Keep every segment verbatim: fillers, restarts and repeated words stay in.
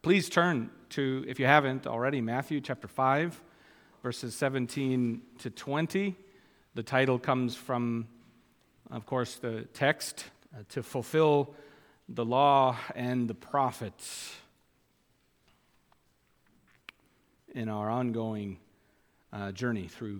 Please turn to, if you haven't already, Matthew chapter five, verses seventeen to twenty. The title comes from, of course, the text, uh, to fulfill the law and the prophets in our ongoing uh, journey through,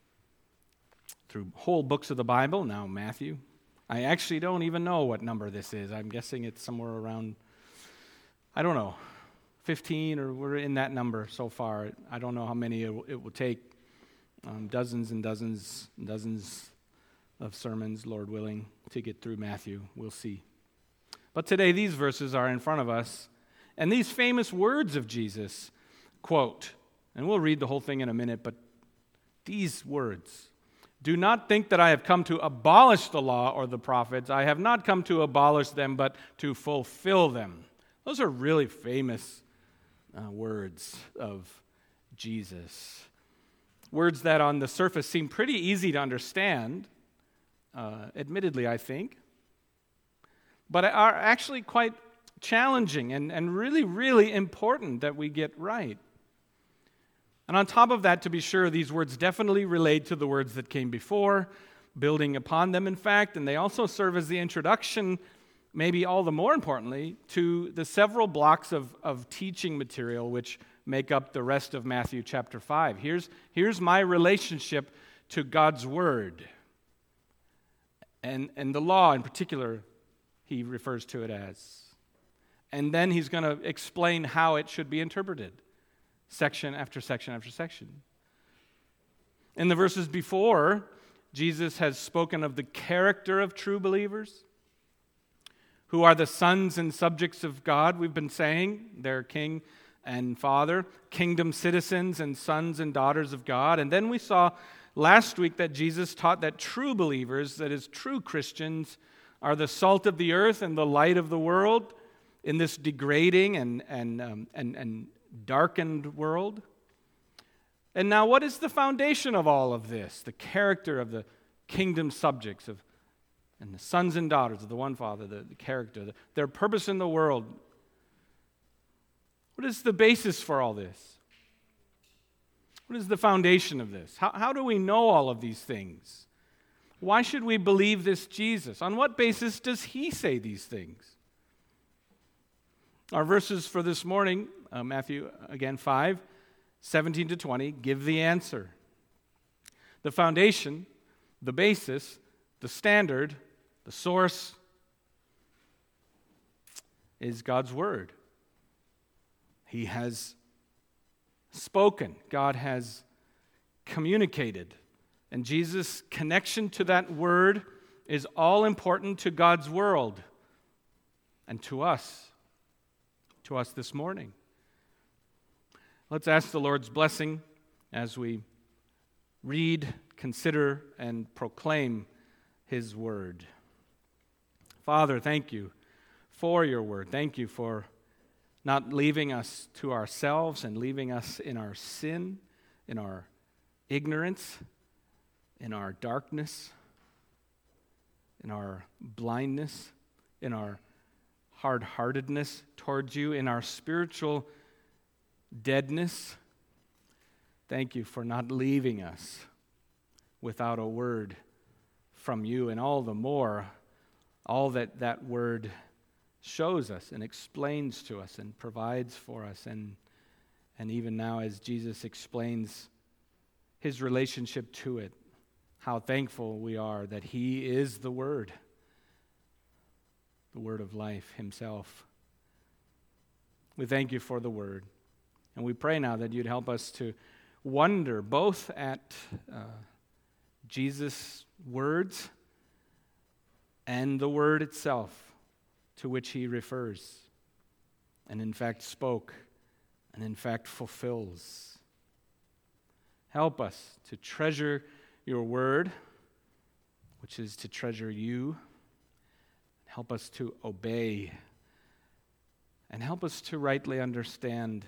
through whole books of the Bible. Now, Matthew. I actually don't even know what number this is. I'm guessing it's somewhere around, I don't know, fifteen, or we're in that number so far. I don't know how many it will, it will take. Um, dozens and dozens and dozens of sermons, Lord willing, to get through Matthew. We'll see. But today these verses are in front of us, and these famous words of Jesus, quote, and we'll read the whole thing in a minute, but these words: "Do not think that I have come to abolish the law or the prophets. I have not come to abolish them, but to fulfill them." Those are really famous uh, words of Jesus. Words that on the surface seem pretty easy to understand, uh, admittedly, I think, but are actually quite challenging and, and really, really important that we get right. And on top of that, to be sure, these words definitely relate to the words that came before, building upon them, in fact, and they also serve as the introduction, maybe all the more importantly, to the several blocks of, of teaching material which make up the rest of Matthew chapter five. Here's, here's my relationship to God's Word. And, and the law in particular, he refers to it as. And then he's going to explain how it should be interpreted, section after section after section. In the verses before, Jesus has spoken of the character of true believers, who are the sons and subjects of God, we've been saying. They're king and father, kingdom citizens and sons and daughters of God. And then we saw last week that Jesus taught that true believers, that is, true Christians, are the salt of the earth and the light of the world in this degrading and, and, um, and, and darkened world. And now, what is the foundation of all of this? The character of the kingdom subjects of and the sons and daughters of the one Father, the, the character, the, their purpose in the world. What is the basis for all this? What is the foundation of this? How, how do we know all of these things? Why should we believe this Jesus? On what basis does he say these things? Our verses for this morning, uh, Matthew, again, five, seventeen to twenty, give the answer. The foundation, the basis, the standard, the source is God's Word. He has spoken. God has communicated. And Jesus' connection to that Word is all important to God's world and to us, to us this morning. Let's ask the Lord's blessing as we read, consider, and proclaim His Word. Father, thank you for your Word. Thank you for not leaving us to ourselves and leaving us in our sin, in our ignorance, in our darkness, in our blindness, in our hard-heartedness towards you, in our spiritual deadness. Thank you for not leaving us without a word from you, and all the more, all that that word shows us and explains to us and provides for us. And, and even now, as Jesus explains his relationship to it, how thankful we are that he is the Word, the Word of life himself. We thank you for the Word, and we pray now that you'd help us to wonder both at uh, Jesus' words and the Word itself to which he refers, and in fact spoke, and in fact fulfills. Help us to treasure your Word, which is to treasure you. Help us to obey, and help us to rightly understand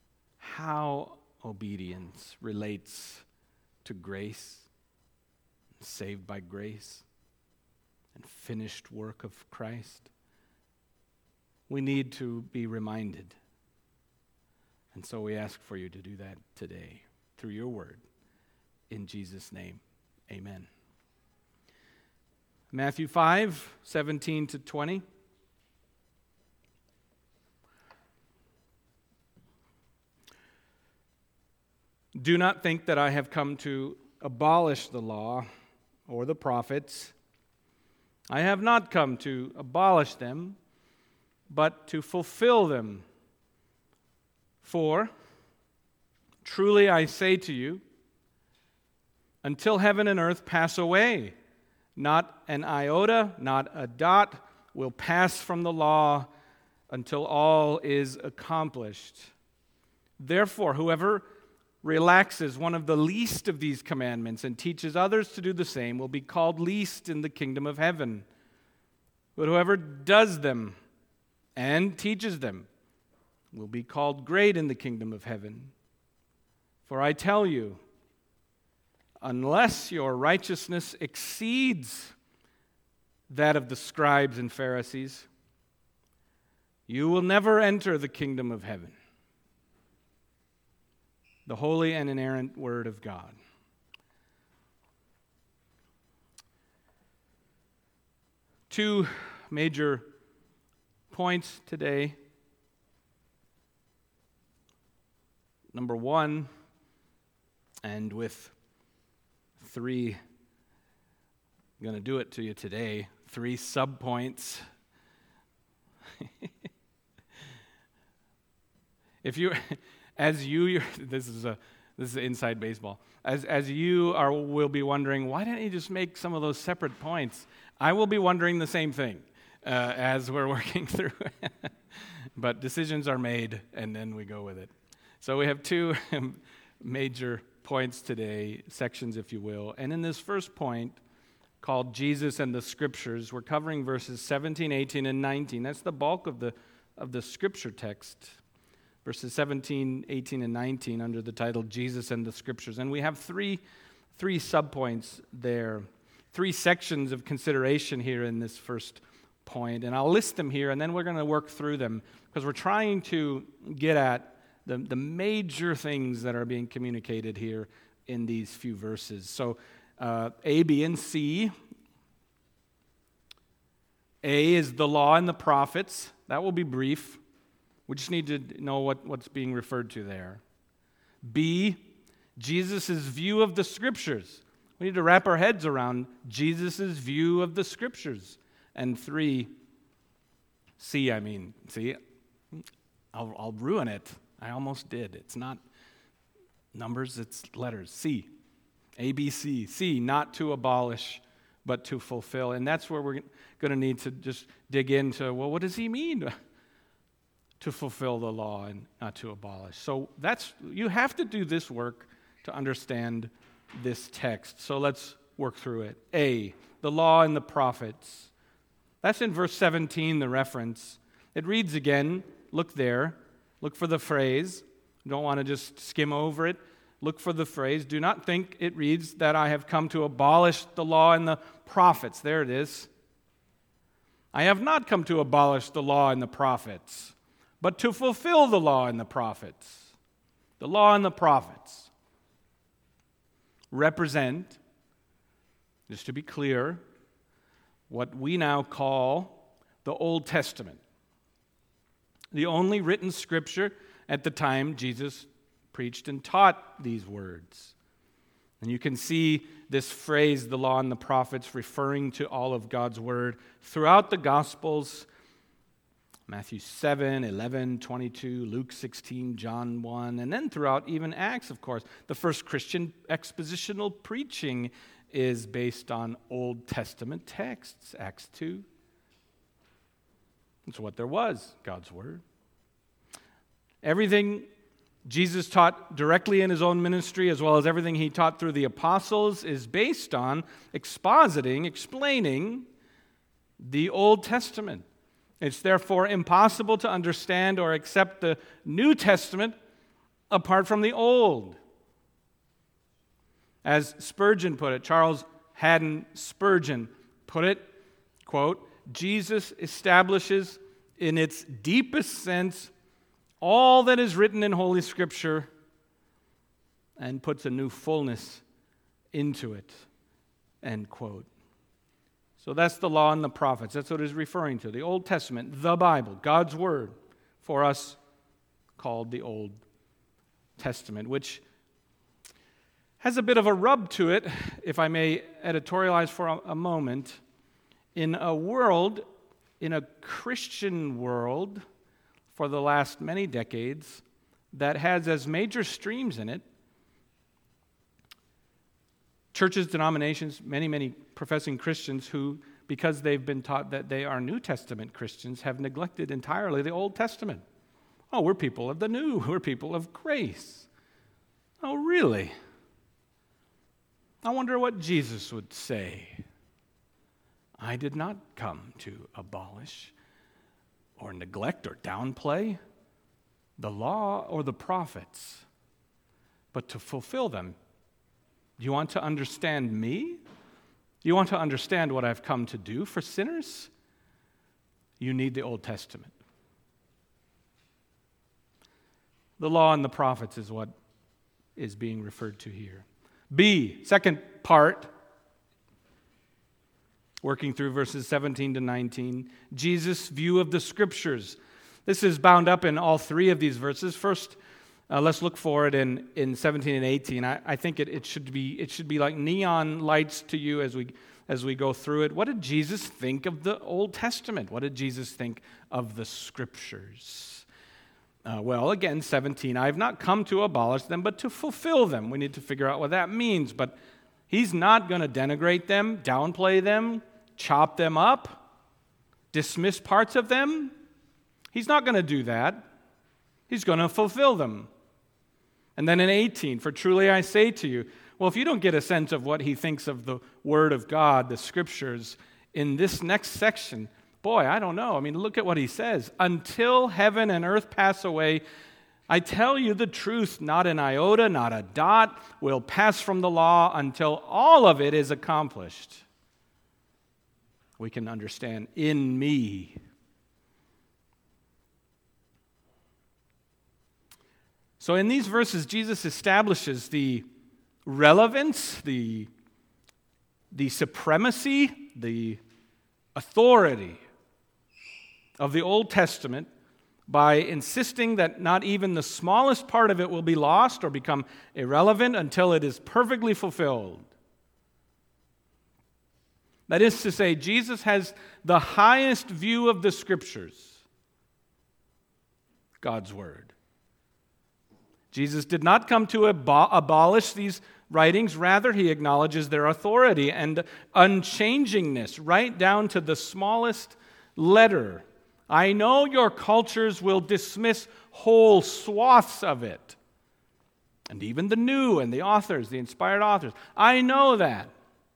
how obedience relates to grace, saved by grace, and finished work of Christ. We need to be reminded And so we ask for you to do that today through your word. In Jesus' name, amen. Matthew five, seventeen to twenty. Do not think that I have come to abolish the law or the prophets. I have not come to abolish them, but to fulfill them. For, truly I say to you, until heaven and earth pass away, not an iota, not a dot will pass from the law until all is accomplished. Therefore, whoever relaxes one of the least of these commandments and teaches others to do the same will be called least in the kingdom of heaven. But whoever does them and teaches them will be called great in the kingdom of heaven. For I tell you, unless your righteousness exceeds that of the scribes and Pharisees, you will never enter the kingdom of heaven. The holy and inerrant word of God. Two major points today. Number one, and with three, I'm going to do it to you today, three subpoints. If you, as you, this is a this is inside baseball. As as you are will be wondering, why didn't you just make some of those separate points? I will be wondering the same thing uh, as we're working through. But decisions are made, and then we go with it. So we have two major points today, sections, if you will. And in this first point, called Jesus and the Scriptures, we're covering verses seventeen, eighteen, and nineteen. That's the bulk of the of the Scripture text. Verses seventeen, eighteen, and nineteen under the title Jesus and the Scriptures. And we have three, three subpoints there, three sections of consideration here in this first point. And I'll list them here, and then we're going to work through them because we're trying to get at the, the major things that are being communicated here in these few verses. So uh, A, B, and C. A is the law and the prophets. That will be brief. We just need to know what, what's being referred to there. B, Jesus' view of the Scriptures. We need to wrap our heads around Jesus' view of the Scriptures. And three, C, I mean, see, I'll, I'll ruin it. I almost did. It's not numbers, it's letters. C, A, B, C. C, not to abolish, but to fulfill. And that's where we're going to need to just dig into, well, what does he mean? To fulfill the law and not to abolish. So that's you have to do this work to understand this text. So let's work through it. A, the law and the prophets. That's in verse seventeen, the reference. It reads again, look there, look for the phrase. You don't want to just skim over it. Look for the phrase. Do not think it reads that I have come to abolish the law and the prophets. There it is. I have not come to abolish the law and the prophets, but to fulfill the law and the prophets. The law and the prophets represent, just to be clear, what we now call the Old Testament. The only written scripture at the time Jesus preached and taught these words. And you can see this phrase, the law and the prophets, referring to all of God's word throughout the Gospels. Matthew seven, eleven, twenty-two, Luke sixteen, John one, and then throughout even Acts, of course. The first Christian expositional preaching is based on Old Testament texts, Acts two. That's what there was, God's word. Everything Jesus taught directly in his own ministry, as well as everything he taught through the apostles, is based on expositing, explaining the Old Testament. It's therefore impossible to understand or accept the New Testament apart from the Old. As Spurgeon put it, Charles Haddon Spurgeon put it, quote, Jesus establishes in its deepest sense all that is written in Holy Scripture and puts a new fullness into it, end quote. So that's the law and the prophets. That's what it's referring to. The Old Testament, the Bible, God's Word, for us called the Old Testament, which has a bit of a rub to it, if I may editorialize for a, a moment. In a world, in a Christian world, for the last many decades, that has as major streams in it churches, denominations, many, many professing Christians who, because they've been taught that they are New Testament Christians, have neglected entirely the Old Testament. Oh, we're people of the new. We're people of grace. Oh, really? I wonder what Jesus would say. I did not come to abolish or neglect or downplay the law or the prophets, but to fulfill them. Do you want to understand me? Do you want to understand what I've come to do for sinners? You need the Old Testament. The law and the prophets is what is being referred to here. B, second part, working through verses seventeen to nineteen, Jesus' view of the Scriptures. This is bound up in all three of these verses. First, uh, let's look for it in, in seventeen and eighteen. I, I think it, it should be it should be like neon lights to you as we as we go through it. What did Jesus think of the Old Testament? What did Jesus think of the Scriptures? Uh, well, again, seventeen, I have not come to abolish them, but to fulfill them. We need to figure out what that means. But he's not going to denigrate them, downplay them, chop them up, dismiss parts of them. He's not going to do that. He's going to fulfill them. And then in eighteen, for truly I say to you, well, if you don't get a sense of what he thinks of the Word of God, the Scriptures, in this next section, boy, I don't know. I mean, look at what he says. Until heaven and earth pass away, I tell you the truth, not an iota, not a dot will pass from the law until all of it is accomplished. We can understand in me. So in these verses, Jesus establishes the relevance, the, the supremacy, the authority of the Old Testament by insisting that not even the smallest part of it will be lost or become irrelevant until it is perfectly fulfilled. That is to say, Jesus has the highest view of the Scriptures, God's Word. Jesus did not come to abo- abolish these writings. Rather, he acknowledges their authority and unchangingness, right down to the smallest letter. I know your cultures will dismiss whole swaths of it, and even the new and the authors, the inspired authors. I know that.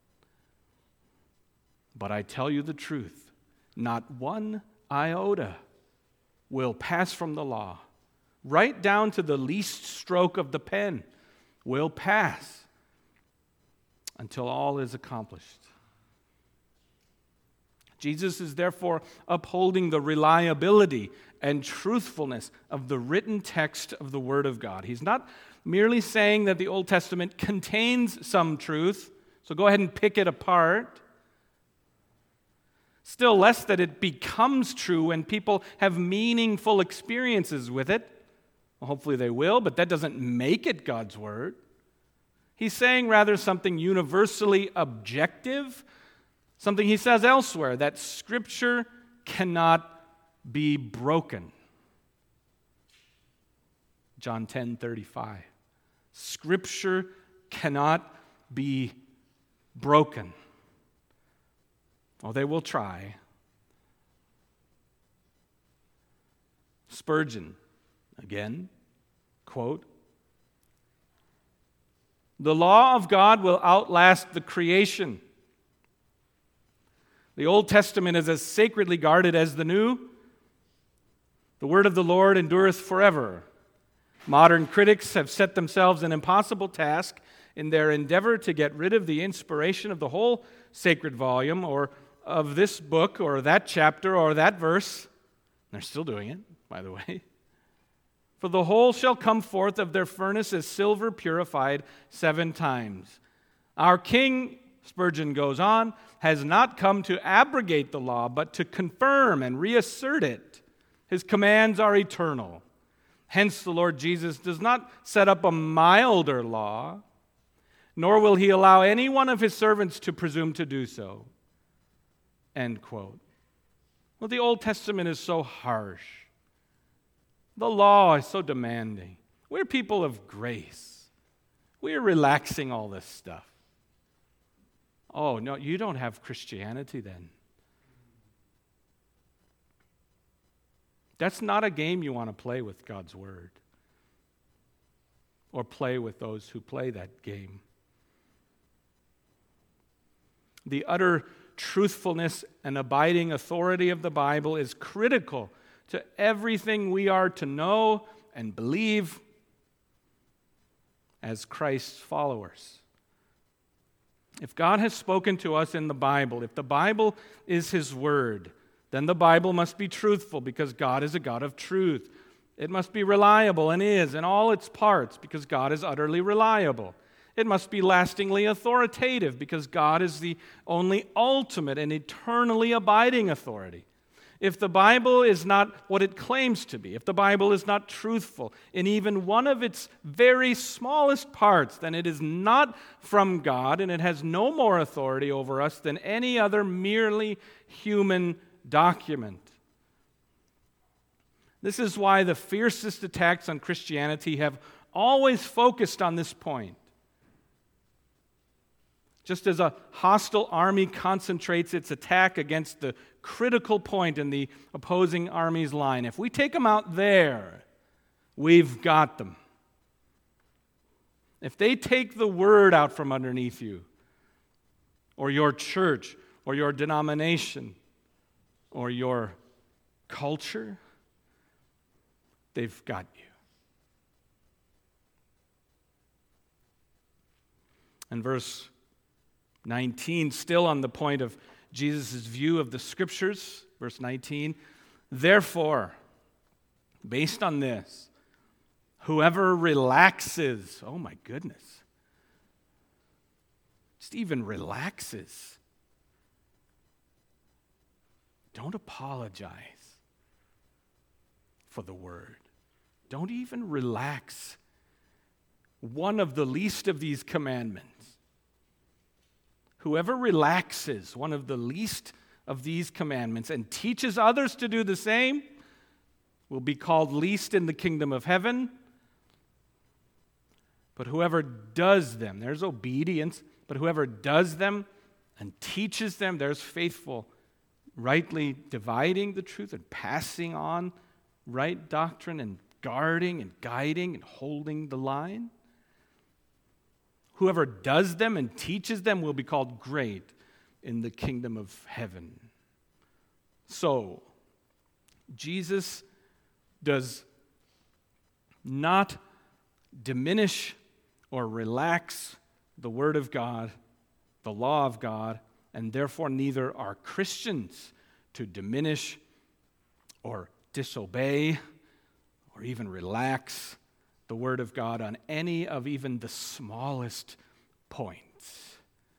But I tell you the truth, not one iota will pass from the law, right down to the least stroke of the pen, will pass until all is accomplished. Jesus is therefore upholding the reliability and truthfulness of the written text of the Word of God. He's not merely saying that the Old Testament contains some truth, so go ahead and pick it apart. Still less that it becomes true when people have meaningful experiences with it. Well, hopefully they will, but that doesn't make it God's Word. He's saying rather something universally objective, something he says elsewhere, that Scripture cannot be broken. John ten thirty-five. Scripture cannot be broken. Oh, they will try. Spurgeon, again, quote, the law of God will outlast the creation. The Old Testament is as sacredly guarded as the New. The word of the Lord endureth forever. Modern critics have set themselves an impossible task in their endeavor to get rid of the inspiration of the whole sacred volume or of this book or that chapter or that verse. They're still doing it, by the way. For the whole shall come forth of their furnace as silver purified seven times. Our King, Spurgeon goes on, has not come to abrogate the law, but to confirm and reassert it. His commands are eternal. Hence the Lord Jesus does not set up a milder law, nor will he allow any one of his servants to presume to do so. End quote. Well, the Old Testament is so harsh. The law is so demanding. We're people of grace. We're relaxing all this stuff. Oh, no, you don't have Christianity then. That's not a game you want to play with God's Word, or play with those who play that game. The utter truthfulness and abiding authority of the Bible is critical to everything we are to know and believe as Christ's followers. If God has spoken to us in the Bible, if the Bible is His Word, then the Bible must be truthful because God is a God of truth. It must be reliable and is in all its parts because God is utterly reliable. It must be lastingly authoritative because God is the only ultimate and eternally abiding authority. If the Bible is not what it claims to be, if the Bible is not truthful in even one of its very smallest parts, then it is not from God, and it has no more authority over us than any other merely human document. This is why the fiercest attacks on Christianity have always focused on this point. Just as a hostile army concentrates its attack against the critical point in the opposing army's line, if we take them out there, we've got them. If they take the word out from underneath you, or your church, or your denomination, or your culture, they've got you. And verse nineteen, still on the point of Jesus' view of the Scriptures, verse nineteen, therefore, based on this, whoever relaxes, oh my goodness, just even relaxes, don't apologize for the word. Don't even relax one of the least of these commandments. Whoever relaxes one of the least of these commandments and teaches others to do the same will be called least in the kingdom of heaven. But whoever does them, there's obedience, but whoever does them and teaches them, there's faithful, rightly dividing the truth and passing on right doctrine and guarding and guiding and holding the line. Whoever does them and teaches them will be called great in the kingdom of heaven. So, Jesus does not diminish or relax the Word of God, the law of God, and therefore neither are Christians to diminish or disobey or even relax the Word of God on any of even the smallest points.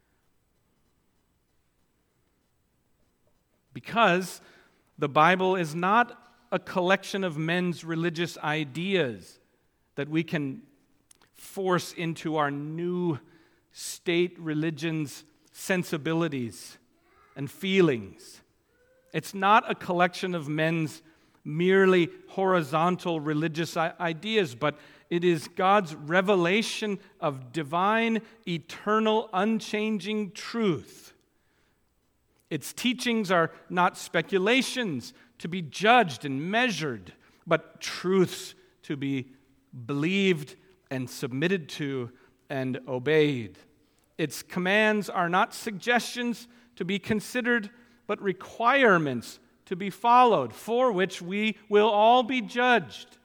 Because the Bible is not a collection of men's religious ideas that we can force into our new state religion's sensibilities and feelings. It's not a collection of men's merely horizontal religious ideas, but it is God's revelation of divine, eternal, unchanging truth. Its teachings are not speculations to be judged and measured, but truths to be believed and submitted to and obeyed. Its commands are not suggestions to be considered, but requirements to be followed, for which we will all be judged.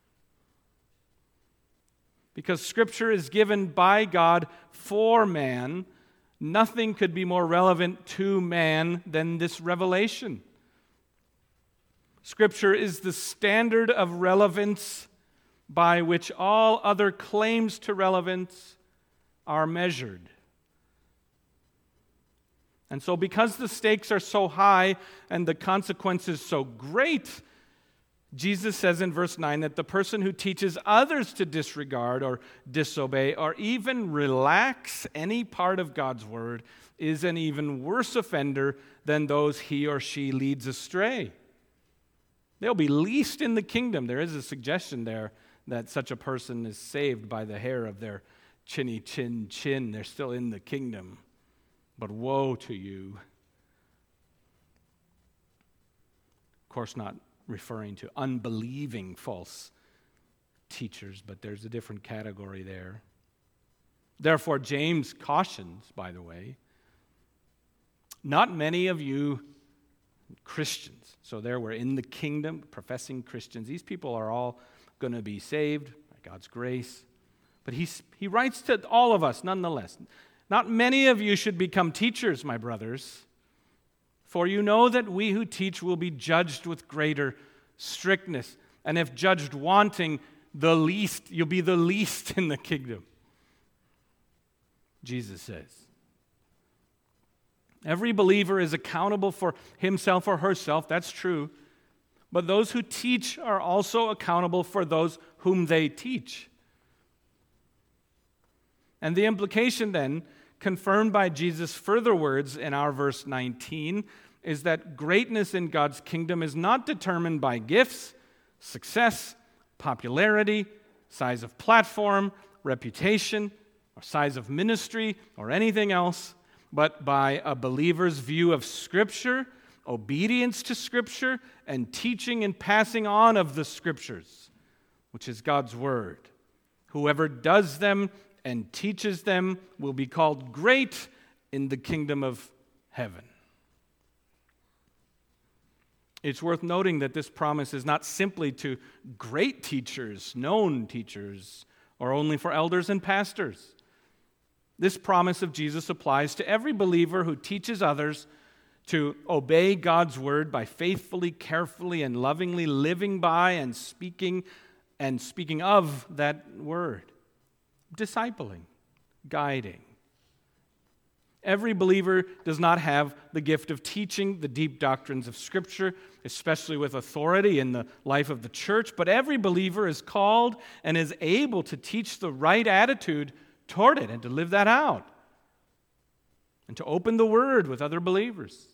Because Scripture is given by God for man, nothing could be more relevant to man than this revelation. Scripture is the standard of relevance by which all other claims to relevance are measured. And so because the stakes are so high and the consequences so great, Jesus says in verse nine that the person who teaches others to disregard or disobey or even relax any part of God's word is an even worse offender than those he or she leads astray. They'll be least in the kingdom. There is a suggestion there that such a person is saved by the hair of their chinny chin chin. They're still in the kingdom. But woe to you. Of course, not referring to unbelieving false teachers, but there's a different category there. Therefore, James cautions, by the way, not many of you Christians, so there we're in the kingdom, professing Christians, these people are all going to be saved by God's grace. But he's, he writes to all of us nonetheless, not many of you should become teachers, my brothers, for you know that we who teach will be judged with greater strictness. And if judged wanting, the least, you'll be the least in the kingdom. Jesus says. Every believer is accountable for himself or herself, that's true. But those who teach are also accountable for those whom they teach. And the implication then, confirmed by Jesus' further words in our verse nineteen, is that greatness in God's kingdom is not determined by gifts, success, popularity, size of platform, reputation, or size of ministry, or anything else, but by a believer's view of Scripture, obedience to Scripture, and teaching and passing on of the Scriptures, which is God's Word. Whoever does them and teaches them will be called great in the kingdom of heaven. It's worth noting that this promise is not simply to great teachers, known teachers, or only for elders and pastors. This promise of Jesus applies to every believer who teaches others to obey God's word by faithfully, carefully, and lovingly living by and speaking and speaking of that word. Discipling, guiding. Every believer does not have the gift of teaching the deep doctrines of Scripture, especially with authority in the life of the church, but every believer is called and is able to teach the right attitude toward it and to live that out and to open the Word with other believers.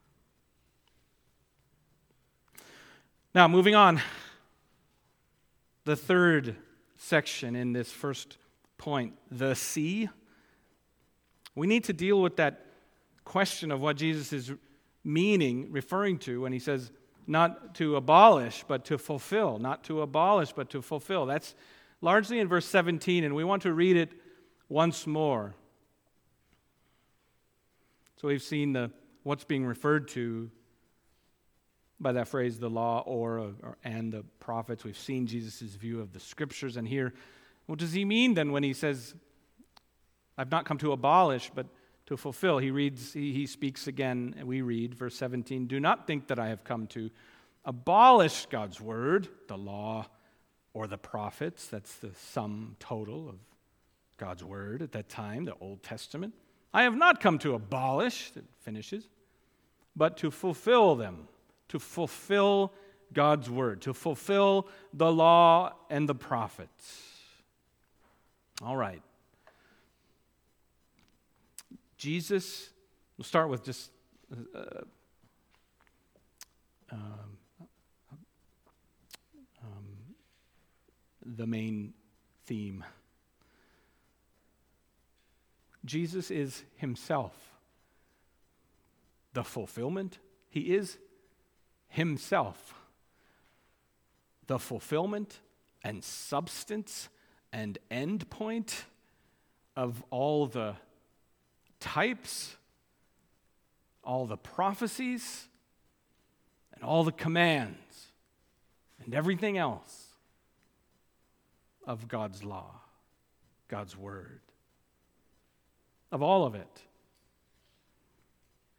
Now, moving on, the third section in this first point, the C. We need to deal with that question of what Jesus is meaning, referring to when he says not to abolish, but to fulfill. Not to abolish, but to fulfill. That's largely in verse seventeen, and we want to read it once more. So we've seen the what's being referred to by that phrase, the law or, or and the prophets. We've seen Jesus' view of the Scriptures, and here, what does he mean then when he says, I've not come to abolish, but to fulfill? He reads, he, he speaks again, and we read, verse seventeen, do not think that I have come to abolish God's word, the law, or the prophets. That's the sum total of God's word at that time, the Old Testament. I have not come to abolish, it finishes, but to fulfill them, to fulfill God's word, to fulfill the law and the prophets. All right. Jesus, we'll start with just uh, um, um, the main theme. Jesus is himself the fulfillment. He is himself the fulfillment and substance and end point of all the types, all the prophecies, and all the commands, and everything else of God's law, God's word, of all of it.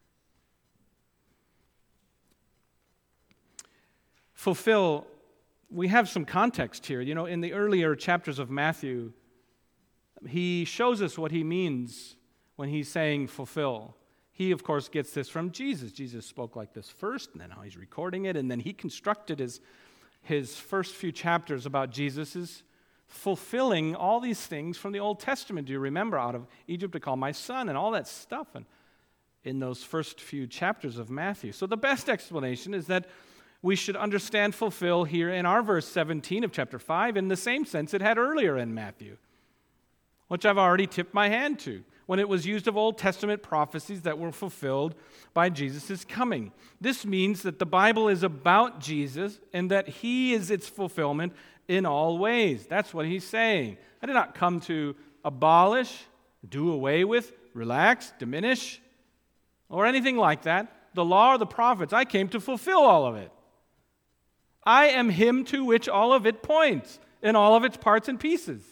Fulfill we have some context here. You know, in the earlier chapters of Matthew, he shows us what he means when he's saying fulfill. He, of course, gets this from Jesus. Jesus spoke like this first, and then how he's recording it, and then he constructed his, his first few chapters about Jesus' fulfilling all these things from the Old Testament. Do you remember? Out of Egypt to call my son, and all that stuff, and in those first few chapters of Matthew. So the best explanation is that we should understand fulfill here in our verse seventeen of chapter five in the same sense it had earlier in Matthew, which I've already tipped my hand to, when it was used of Old Testament prophecies that were fulfilled by Jesus' coming. This means that the Bible is about Jesus and that he is its fulfillment in all ways. That's what he's saying. I did not come to abolish, do away with, relax, diminish, or anything like that. The law or the prophets, I came to fulfill all of it. I am him to which all of it points in all of its parts and pieces.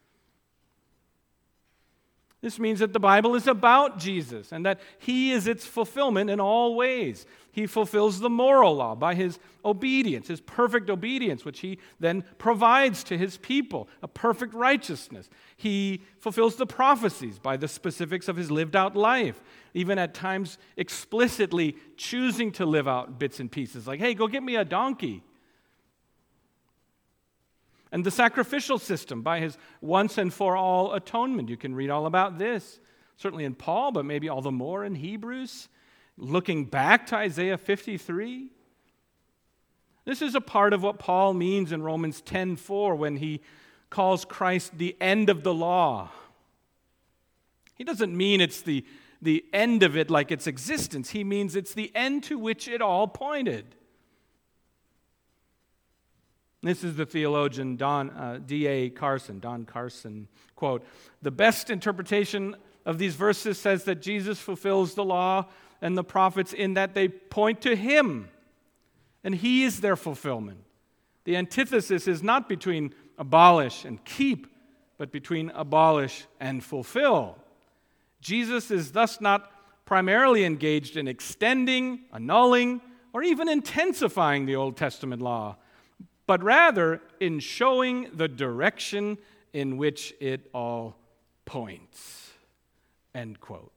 This means that the Bible is about Jesus and that he is its fulfillment in all ways. He fulfills the moral law by his obedience, his perfect obedience, which he then provides to his people, a perfect righteousness. He fulfills the prophecies by the specifics of his lived out life, even at times explicitly choosing to live out bits and pieces, like, hey, go get me a donkey. And the sacrificial system by his once and for all atonement. You can read all about this, certainly in Paul, but maybe all the more in Hebrews. Looking back to Isaiah fifty-three. This is a part of what Paul means in Romans ten four when he calls Christ the end of the law. He doesn't mean it's the, the end of it like its existence. He means it's the end to which it all pointed. This is the theologian Don uh, D A Carson, Don Carson, quote, "The best interpretation of these verses says that Jesus fulfills the law and the prophets in that they point to him, and he is their fulfillment. The antithesis is not between abolish and keep, but between abolish and fulfill. Jesus is thus not primarily engaged in extending, annulling, or even intensifying the Old Testament law, but rather in showing the direction in which it all points." End quote.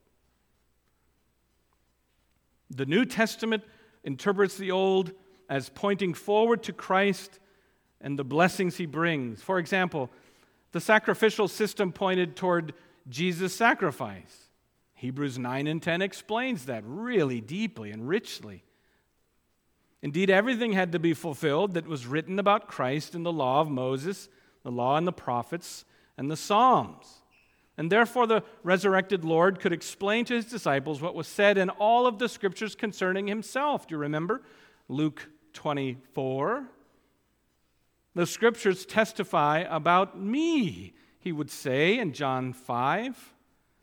The New Testament interprets the Old as pointing forward to Christ and the blessings he brings. For example, the sacrificial system pointed toward Jesus' sacrifice. Hebrews nine and ten explains that really deeply and richly. Indeed, everything had to be fulfilled that was written about Christ in the law of Moses, the law and the prophets, and the Psalms. And therefore, the resurrected Lord could explain to his disciples what was said in all of the scriptures concerning himself. Do you remember? Luke twenty-four. "The scriptures testify about me," he would say in John five.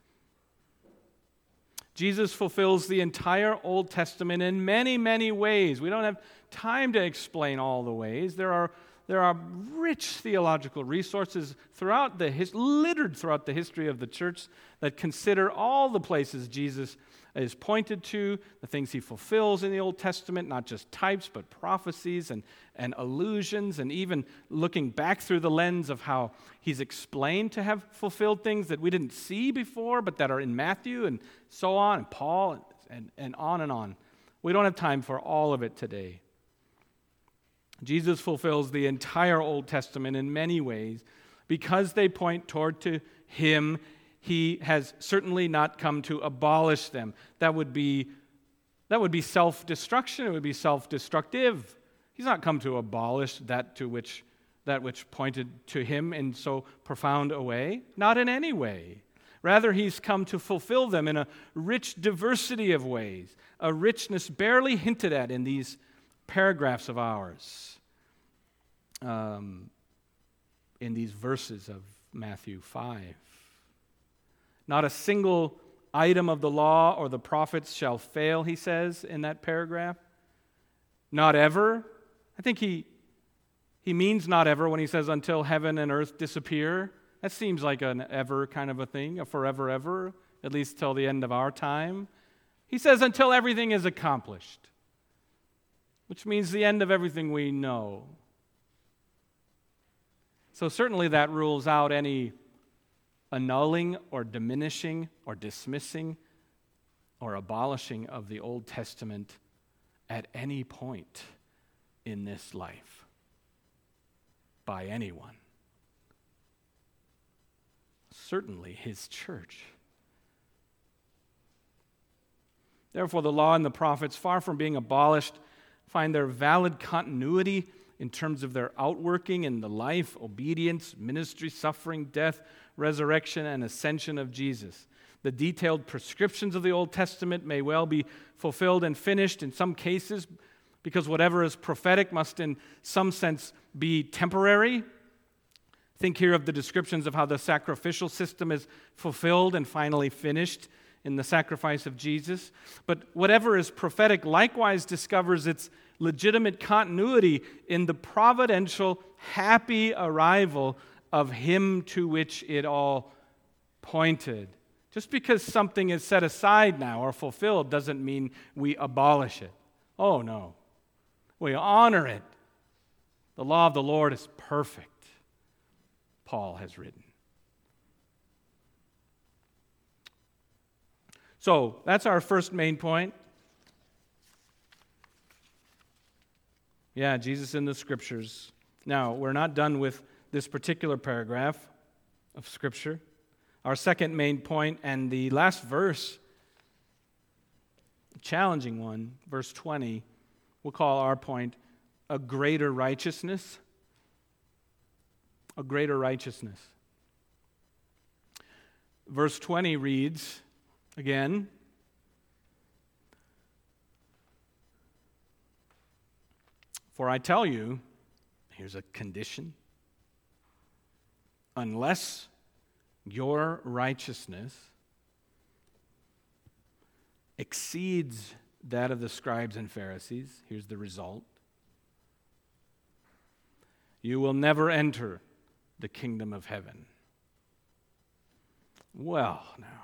Jesus fulfills the entire Old Testament in many, many ways. We don't have time to explain all the ways. There are, there are rich theological resources throughout the his, littered throughout the history of the church that consider all the places Jesus is pointed to, the things he fulfills in the Old Testament, not just types, but prophecies and, and allusions, and even looking back through the lens of how he's explained to have fulfilled things that we didn't see before, but that are in Matthew and so on, and Paul, and, and, and on and on. We don't have time for all of it today. Jesus fulfills the entire Old Testament in many ways because they point toward to him. He has certainly not come to abolish them. That would be, that would be self-destruction. It would be self-destructive. He's not come to abolish that to which that which pointed to him in so profound a way. Not in any way. Rather, he's come to fulfill them in a rich diversity of ways, a richness barely hinted at in these paragraphs of ours, um, in these verses of Matthew five. Not a single item of the law or the prophets shall fail, he says in that paragraph. Not ever. I think he, he means not ever when he says until heaven and earth disappear. That seems like an ever kind of a thing, a forever ever, at least till the end of our time. He says until everything is accomplished, which means the end of everything we know. So certainly that rules out any annulling or diminishing or dismissing or abolishing of the Old Testament at any point in this life by anyone. Certainly his church. Therefore, the law and the prophets, far from being abolished, find their valid continuity in terms of their outworking in the life, obedience, ministry, suffering, death, resurrection, and ascension of Jesus. The detailed prescriptions of the Old Testament may well be fulfilled and finished in some cases, because whatever is prophetic must in some sense be temporary. Think here of the descriptions of how the sacrificial system is fulfilled and finally finished in the sacrifice of Jesus. But whatever is prophetic likewise discovers its legitimate continuity in the providential, happy arrival of Him to which it all pointed. Just because something is set aside now or fulfilled doesn't mean we abolish it. Oh, no. We honor it. The law of the Lord is perfect, Paul has written. So, that's our first main point. Yeah, Jesus in the Scriptures. Now, we're not done with this particular paragraph of Scripture. Our second main point, and the last verse, a challenging one, verse twenty, we'll call our point a greater righteousness. A greater righteousness. Verse twenty reads, again, "For I tell you," here's a condition, "unless your righteousness exceeds that of the scribes and Pharisees," here's the result, "you will never enter the kingdom of heaven." Well, now,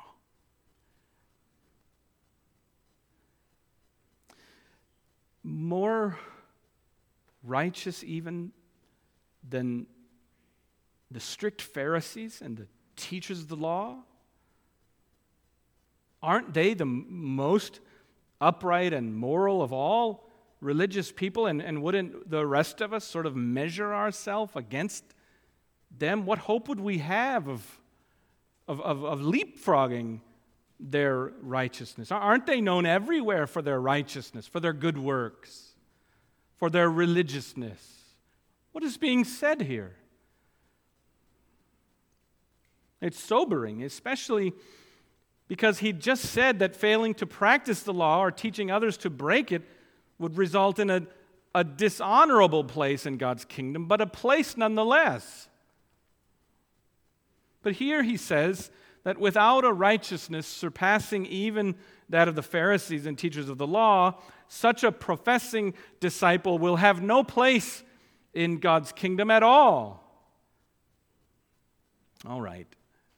more righteous even than the strict Pharisees and the teachers of the law? Aren't they the most upright and moral of all religious people? And, and wouldn't the rest of us sort of measure ourselves against them? What hope would we have of, of, of, of leapfrogging their righteousness? Aren't they known everywhere for their righteousness, for their good works, for their religiousness? What is being said here? It's sobering, especially because he just said that failing to practice the law or teaching others to break it would result in a, a dishonorable place in God's kingdom, but a place nonetheless. But here he says that without a righteousness surpassing even that of the Pharisees and teachers of the law, such a professing disciple will have no place in God's kingdom at all. All right.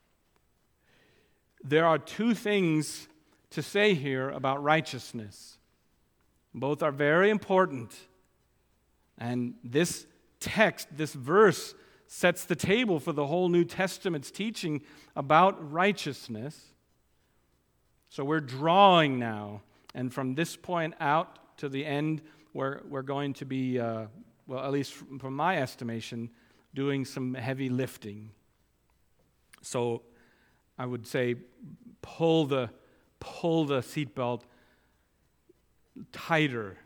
There are two things to say here about righteousness. Both are very important. And this text, this verse, sets the table for the whole New Testament's teaching about righteousness. So we're drawing now, and from this point out to the end, we're, we're going to be, uh, well, at least from my estimation, doing some heavy lifting. So I would say pull the, pull the seatbelt tighter.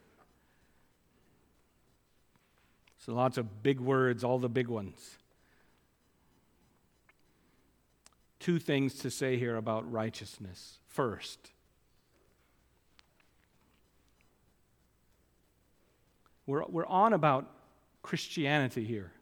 So lots of big words, all the big ones. Two things to say here about righteousness. First, we're, we're on about Christianity here.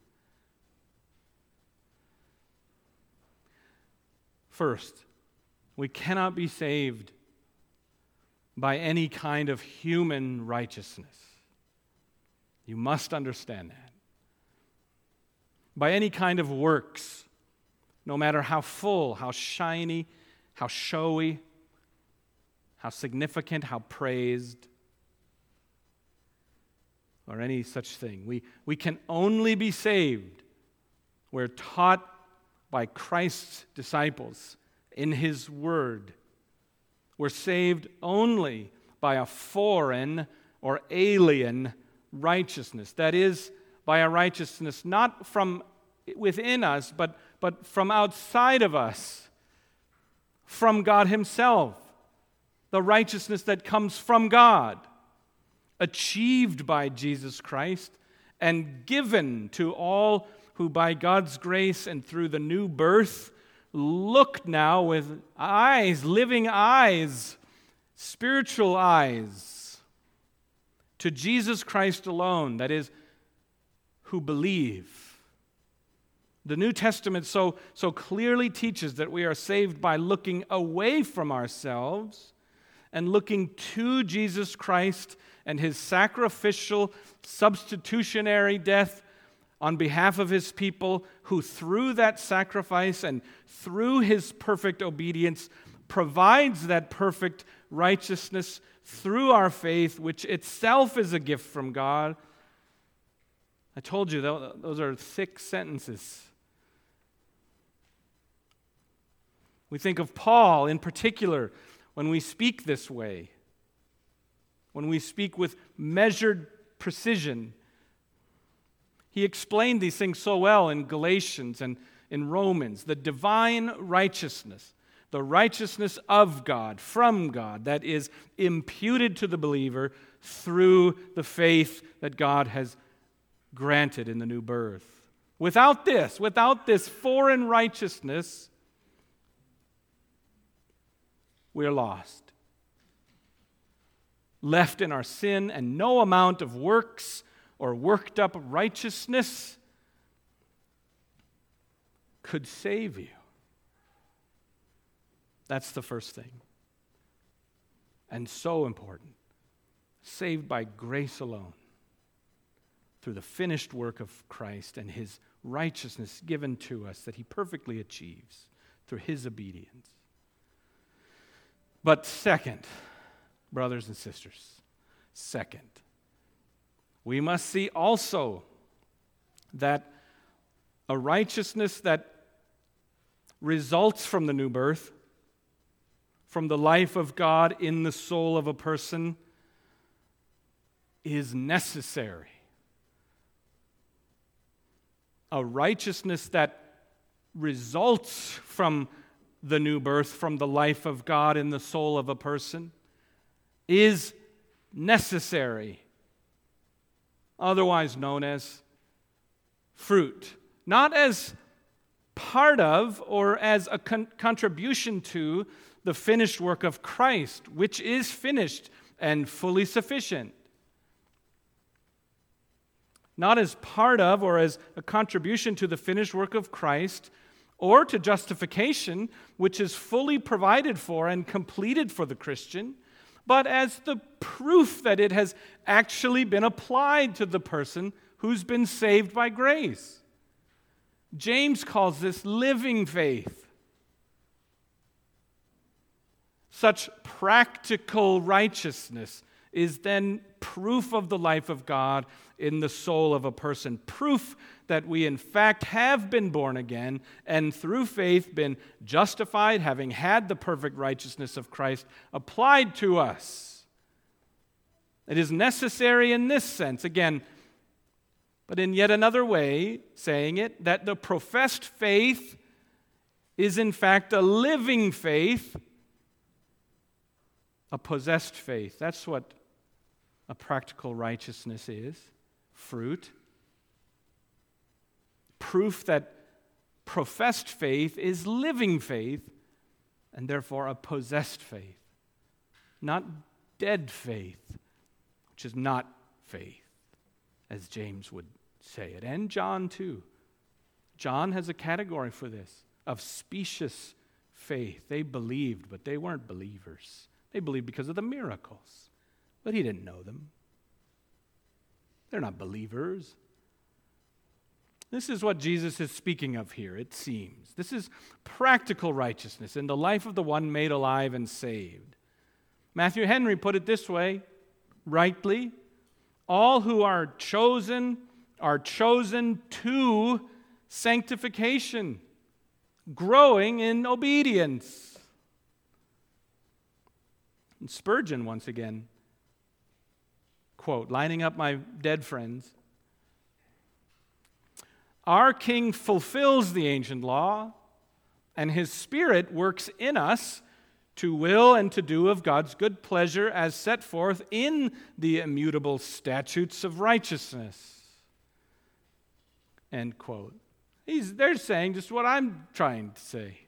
First, we cannot be saved by any kind of human righteousness. You must understand that. By any kind of works, no matter how full, how shiny, how showy, how significant, how praised, or any such thing. We, we can only be saved We're taught by Christ's disciples in His Word. We're saved only by a foreign or alien righteousness. That is, by a righteousness not from within us, but, but from outside of us, from God Himself. The righteousness that comes from God, achieved by Jesus Christ and given to all who by God's grace and through the new birth look now with eyes, living eyes, spiritual eyes, to Jesus Christ alone, that is, who believe. The New Testament so, so clearly teaches that we are saved by looking away from ourselves and looking to Jesus Christ and His sacrificial, substitutionary death on behalf of His people, who through that sacrifice and through His perfect obedience provides that perfect righteousness through our faith, which itself is a gift from God. I told you, those are thick sentences. We think of Paul in particular when we speak this way, when we speak with measured precision. He explained these things so well in Galatians and in Romans. The divine righteousness, the righteousness of God, from God, that is imputed to the believer through the faith that God has granted in the new birth. Without this, without this foreign righteousness, we are lost, left in our sin, and no amount of works or worked up righteousness could save you. That's the first thing. And so important. Saved by grace alone, through the finished work of Christ and His righteousness given to us that He perfectly achieves through His obedience. But second, brothers and sisters, second, we must see also that a righteousness that results from the new birth, from the life of God in the soul of a person, is necessary. A righteousness that results from the new birth, from the life of God in the soul of a person, is necessary, otherwise known as fruit. Not as part of or as a con- contribution to the finished work of Christ, which is finished and fully sufficient. Not as part of or as a contribution to the finished work of Christ, or to justification, which is fully provided for and completed for the Christian, but as the proof that it has actually been applied to the person who's been saved by grace. James calls this living faith. Such practical righteousness is then proof of the life of God in the soul of a person. Proof that we in fact have been born again and through faith been justified, having had the perfect righteousness of Christ applied to us. It is necessary in this sense, again, but in yet another way, saying it, that the professed faith is in fact a living faith, a possessed faith. That's what a practical righteousness is. Fruit. Proof that professed faith is living faith, and therefore a possessed faith. Not dead faith, which is not faith, as James would say it. And John too. John has a category for this, of specious faith. They believed, but they weren't believers. They believed because of the miracles, but he didn't know them. They're not believers. This is what Jesus is speaking of here, it seems. This is practical righteousness in the life of the one made alive and saved. Matthew Henry put it this way, rightly: all who are chosen are chosen to sanctification, growing in obedience. And Spurgeon, once again, quote, lining up my dead friends, "Our King fulfills the ancient law, and His Spirit works in us to will and to do of God's good pleasure as set forth in the immutable statutes of righteousness." End quote. He's, they're saying just what I'm trying to say.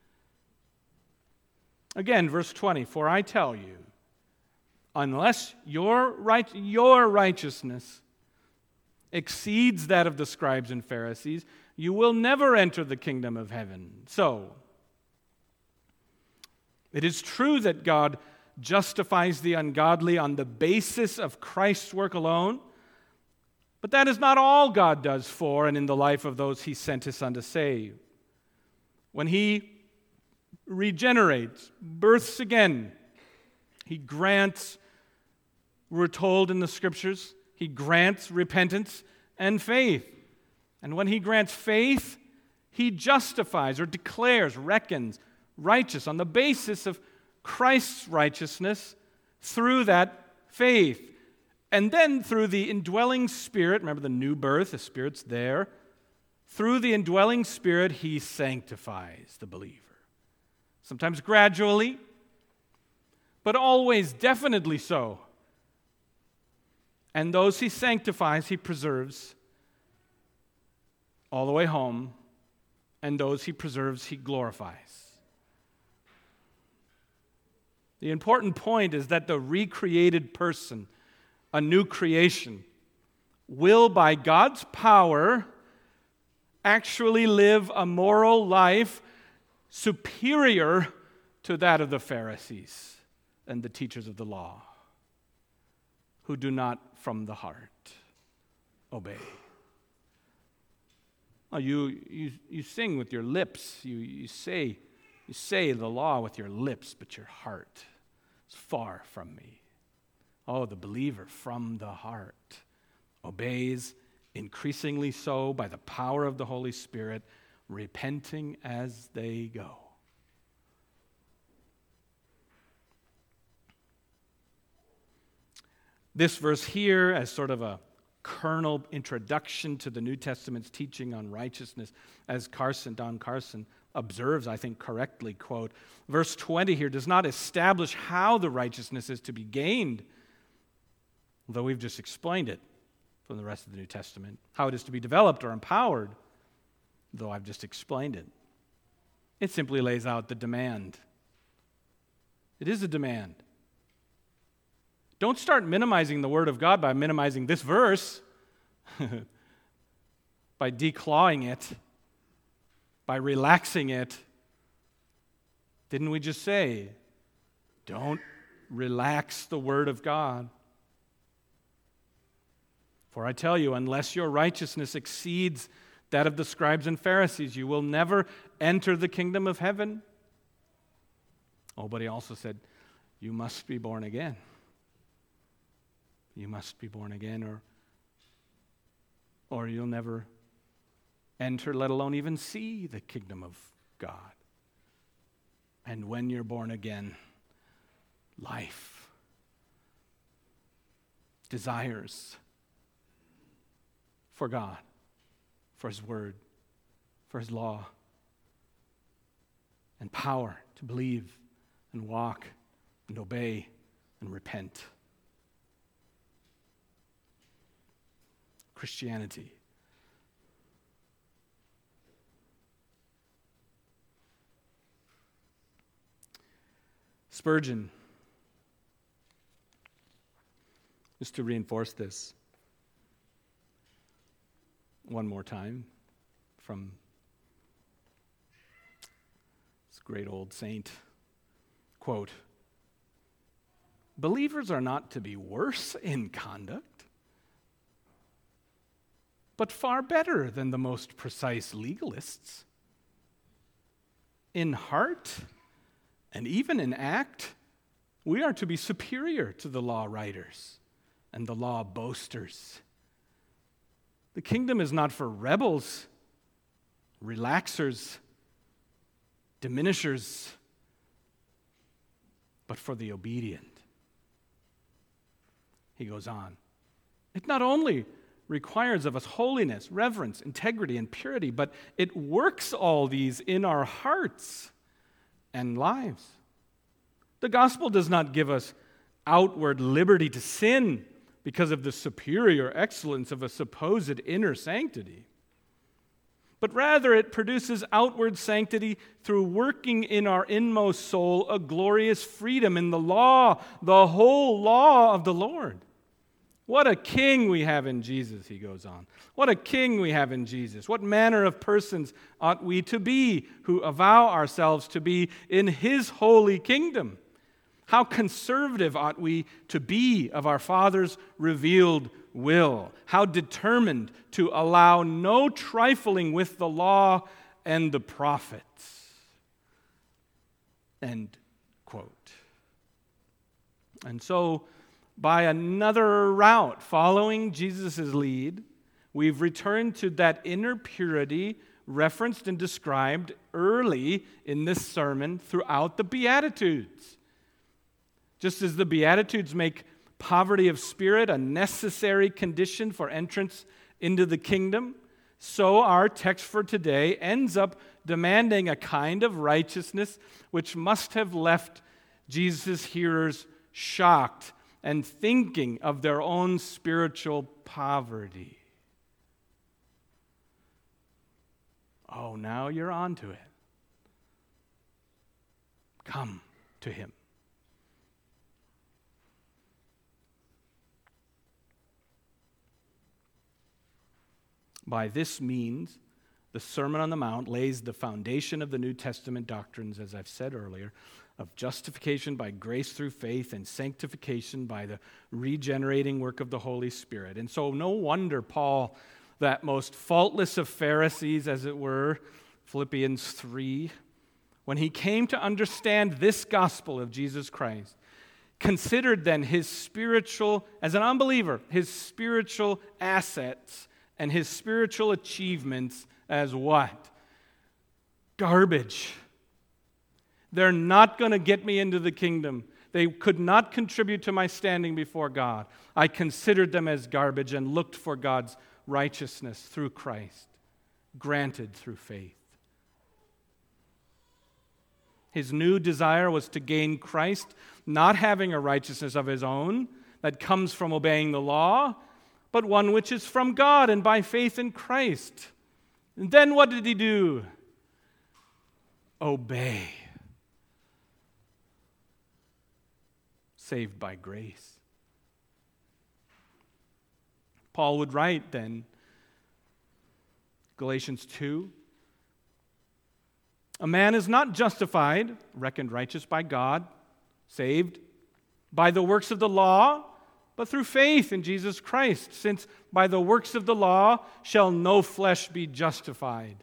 Again, verse twenty, "For I tell you, unless your right, your righteousness exceeds that of the scribes and Pharisees, you will never enter the kingdom of heaven." So, it is true that God justifies the ungodly on the basis of Christ's work alone, but that is not all God does for and in the life of those He sent His Son to save. When He regenerates, births again, He grants, we're told in the Scriptures, He grants repentance and faith. And when He grants faith, He justifies or declares, reckons righteous on the basis of Christ's righteousness through that faith. And then through the indwelling Spirit, remember the new birth, the Spirit's there, through the indwelling Spirit, He sanctifies the believer. Sometimes gradually, but always definitely so. And those He sanctifies, He preserves all the way home, and those He preserves, He glorifies. The important point is that the recreated person, a new creation, will by God's power actually live a moral life superior to that of the Pharisees and the teachers of the law, who do not from the heart obey. Oh, you, you, you sing with your lips, you, you say you say the law with your lips, but your heart is far from me. Oh, the believer from the heart obeys, increasingly so by the power of the Holy Spirit, repenting as they go. This verse here, as sort of a kernel introduction to the New Testament's teaching on righteousness, as Carson, Don Carson observes, I think correctly, quote, verse twenty here does not establish how the righteousness is to be gained, though we've just explained it from the rest of the New Testament, how it is to be developed or empowered, though I've just explained it. It simply lays out the demand. It is a demand. Don't start minimizing the Word of God by minimizing this verse, by declawing it, by relaxing it. Didn't we just say, don't relax the Word of God? For I tell you, unless your righteousness exceeds that of the scribes and Pharisees, you will never enter the kingdom of heaven. Oh, but he also said, you must be born again. You must be born again, or, or you'll never enter, let alone even see the kingdom of God. And when you're born again, life, desires for God, for His Word, for His law, and power to believe and walk and obey and repent. Christianity. Spurgeon, just to reinforce this one more time from this great old saint, quote, believers are not to be worse in conduct, but far better than the most precise legalists. In heart and even in act, we are to be superior to the law writers and the law boasters. The kingdom is not for rebels, relaxers, diminishers, but for the obedient. He goes on. It not only requires of us holiness, reverence, integrity, and purity, but it works all these in our hearts and lives. The gospel does not give us outward liberty to sin because of the superior excellence of a supposed inner sanctity, but rather it produces outward sanctity through working in our inmost soul a glorious freedom in the law, the whole law of the Lord. What a king we have in Jesus, he goes on. What a king we have in Jesus. What manner of persons ought we to be who avow ourselves to be in his holy kingdom? How conservative ought we to be of our Father's revealed will? How determined to allow no trifling with the law and the prophets. End quote. And so, by another route, following Jesus' lead, we've returned to that inner purity referenced and described early in this sermon throughout the Beatitudes. Just as the Beatitudes make poverty of spirit a necessary condition for entrance into the kingdom, so our text for today ends up demanding a kind of righteousness which must have left Jesus' hearers shocked and thinking of their own spiritual poverty. Oh, now you're on to it. Come to him. By this means, the Sermon on the Mount lays the foundation of the New Testament doctrines, as I've said earlier, of justification by grace through faith and sanctification by the regenerating work of the Holy Spirit. And so no wonder Paul, that most faultless of Pharisees, as it were, Philippians three, when he came to understand this gospel of Jesus Christ, considered then his spiritual, as an unbeliever, his spiritual assets and his spiritual achievements as what? Garbage. They're not going to get me into the kingdom. They could not contribute to my standing before God. I considered them as garbage and looked for God's righteousness through Christ, granted through faith. His new desire was to gain Christ, not having a righteousness of his own that comes from obeying the law, but one which is from God and by faith in Christ. And then what did he do? Obey. Saved by grace. Paul would write then, Galatians two, a man is not justified, reckoned righteous by God, saved by the works of the law, but through faith in Jesus Christ, since by the works of the law shall no flesh be justified.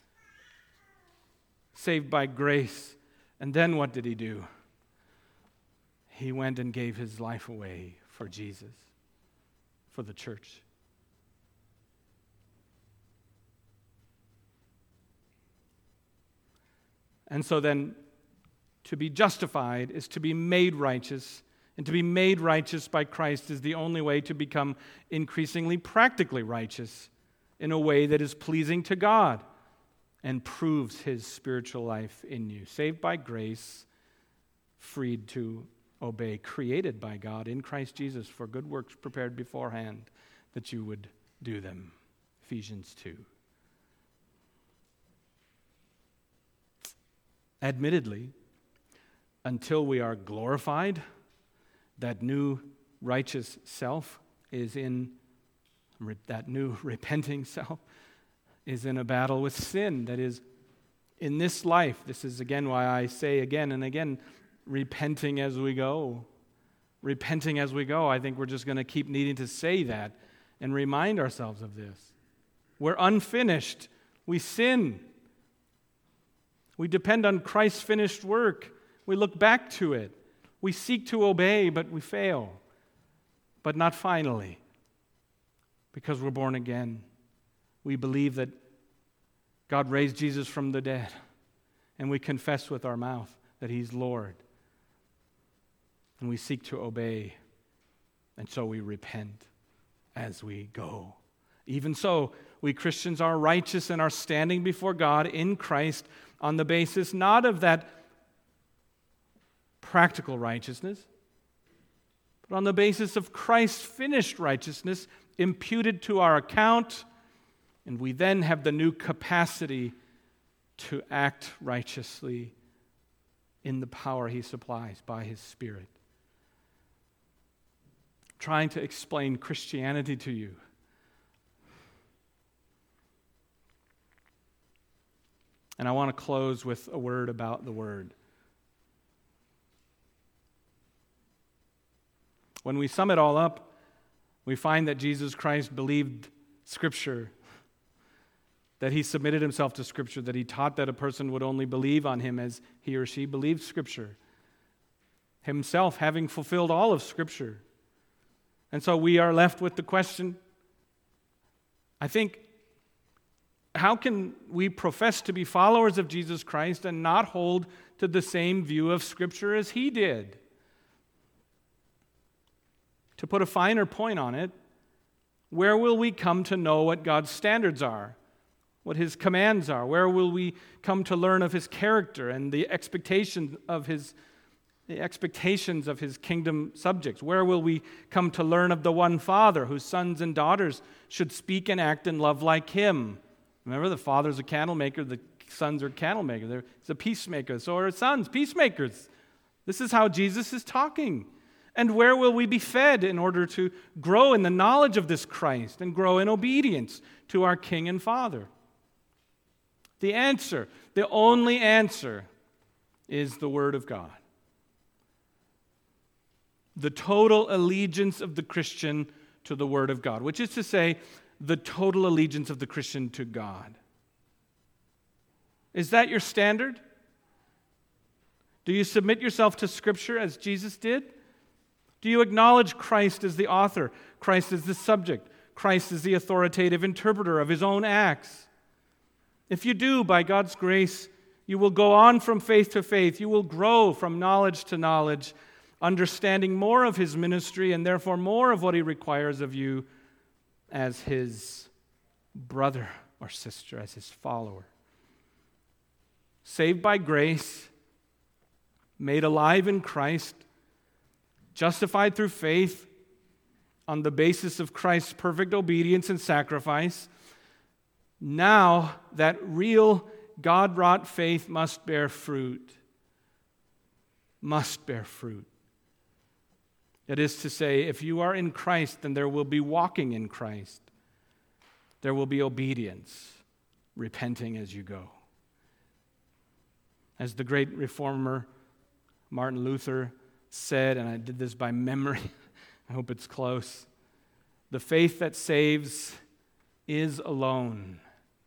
Saved by grace. And then what did he do? He went and gave his life away for Jesus, for the church. And so then, to be justified is to be made righteous, and to be made righteous by Christ is the only way to become increasingly practically righteous in a way that is pleasing to God and proves his spiritual life in you. Saved by grace, freed to obey, created by God in Christ Jesus for good works prepared beforehand that you would do them. Ephesians two. Admittedly, until we are glorified, that new righteous self is in, that new repenting self is in a battle with sin that is in this life. This is again why I say again and again, repenting as we go. Repenting as we go. I think we're just going to keep needing to say that and remind ourselves of this. We're unfinished. We sin. We depend on Christ's finished work. We look back to it. We seek to obey, but we fail. But not finally, because we're born again. We believe that God raised Jesus from the dead, and we confess with our mouth that He's Lord. And we seek to obey, and so we repent as we go. Even so, we Christians are righteous and are standing before God in Christ on the basis not of that practical righteousness, but on the basis of Christ's finished righteousness imputed to our account, and we then have the new capacity to act righteously in the power He supplies by His Spirit. Trying to explain Christianity to you. And I want to close with a word about the Word. When we sum it all up, we find that Jesus Christ believed Scripture, that He submitted Himself to Scripture, that He taught that a person would only believe on Him as he or she believed Scripture, Himself having fulfilled all of Scripture. And so we are left with the question, I think, how can we profess to be followers of Jesus Christ and not hold to the same view of Scripture as He did? To put a finer point on it, where will we come to know what God's standards are, what His commands are? Where will we come to learn of His character and the expectation of His the expectations of His kingdom subjects? Where will we come to learn of the one Father whose sons and daughters should speak and act and love like Him? Remember, the father's a candle maker, the sons are candle makers. They're, he's a peacemaker, so are his sons, peacemakers. This is how Jesus is talking. And where will we be fed in order to grow in the knowledge of this Christ and grow in obedience to our King and Father? The answer, the only answer, is the Word of God. The total allegiance of the Christian to the Word of God, which is to say, the total allegiance of the Christian to God. Is that your standard? Do you submit yourself to Scripture as Jesus did? Do you acknowledge Christ as the author, Christ as the subject, Christ as the authoritative interpreter of His own acts? If you do, by God's grace, you will go on from faith to faith. You will grow from knowledge to knowledge, understanding more of His ministry and therefore more of what He requires of you as His brother or sister, as His follower. Saved by grace, made alive in Christ, justified through faith on the basis of Christ's perfect obedience and sacrifice, now that real God-wrought faith must bear fruit. Must bear fruit. That is to say, if you are in Christ, then there will be walking in Christ. There will be obedience, repenting as you go. As the great reformer Martin Luther said, and I did this by memory, I hope it's close, the faith that saves is alone,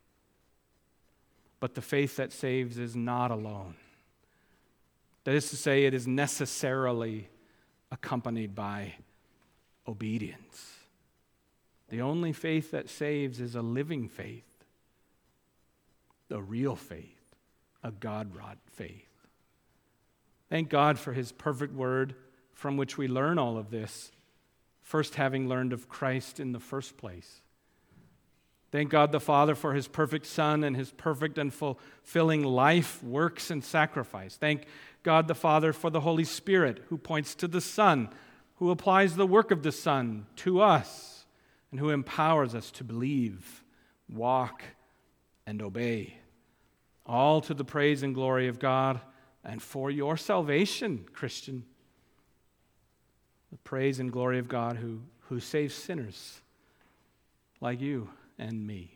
but the faith that saves is not alone. That is to say, it is necessarily accompanied by obedience. The only faith that saves is a living faith, the real faith, a God-wrought faith. Thank God for His perfect word from which we learn all of this, first having learned of Christ in the first place. Thank God the Father for His perfect Son and His perfect and fulfilling life, works, and sacrifice. Thank God the Father for the Holy Spirit who points to the Son, who applies the work of the Son to us, and who empowers us to believe, walk, and obey. All to the praise and glory of God and for your salvation, Christian. The praise and glory of God who, who saves sinners like you and me.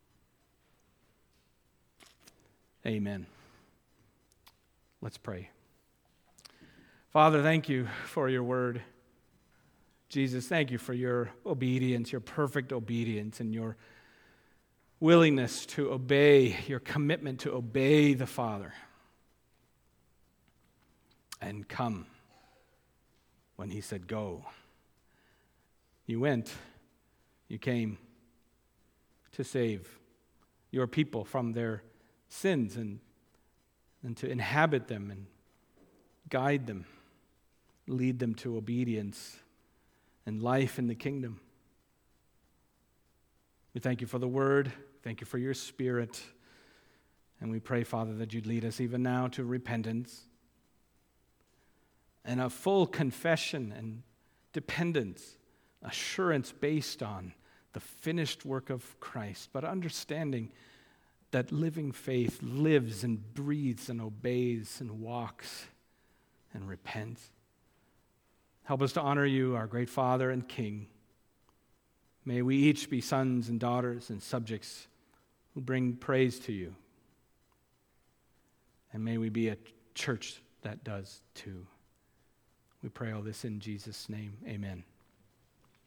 Amen. Let's pray. Father, thank you for your word. Jesus, thank you for your obedience, your perfect obedience, and your willingness to obey, your commitment to obey the Father and come when He said go. You went, you came to save, your people from their sins and, and to inhabit them and guide them, lead them to obedience and life in the kingdom. We thank you for the word. Thank you for your Spirit. And we pray, Father, that you'd lead us even now to repentance and a full confession and dependence, assurance based on the finished work of Christ, but understanding that living faith lives and breathes and obeys and walks and repents. Help us to honor you, our great Father and King. May we each be sons and daughters and subjects who bring praise to you. And may we be a church that does too. We pray all this in Jesus' name. Amen.